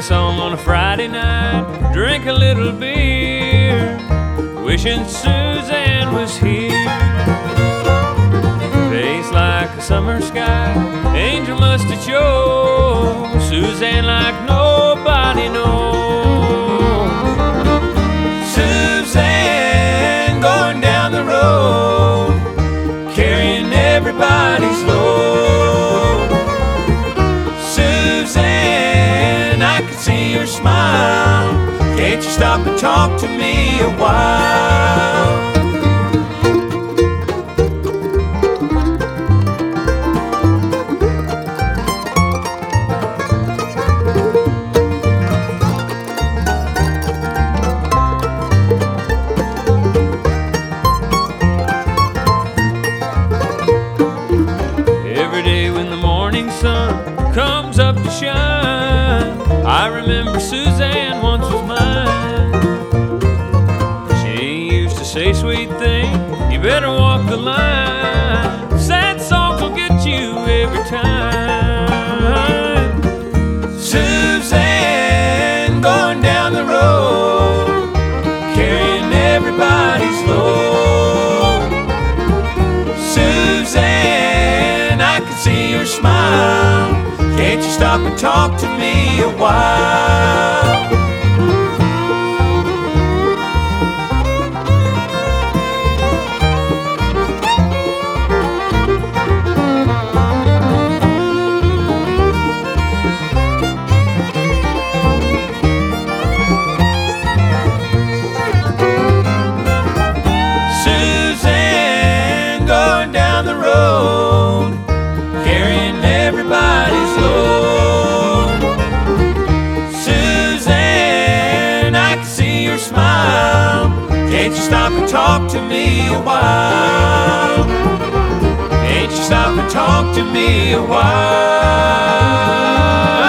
song on a Friday night, drink a little beer, wishing Suzanne was here. Face like a summer sky, angel must have chose Suzanne like nobody knows. Suzanne going down the road, carrying everybody's load. Suzanne, I can see your smile, can't you stop and talk to me a while? Sun comes up to shine, I remember Suzanne once was mine. She used to say sweet thing, you better walk the line, sad songs will get you every time. Suzanne going down the road, carrying everybody's load. Suzanne, I can see your smile, can't you stop and talk to me a while? Suzanne going down the road, carrying everybody's load. Suzanne, I can see your smile, can't you stop and talk to me a while? Can't you stop and talk to me a while?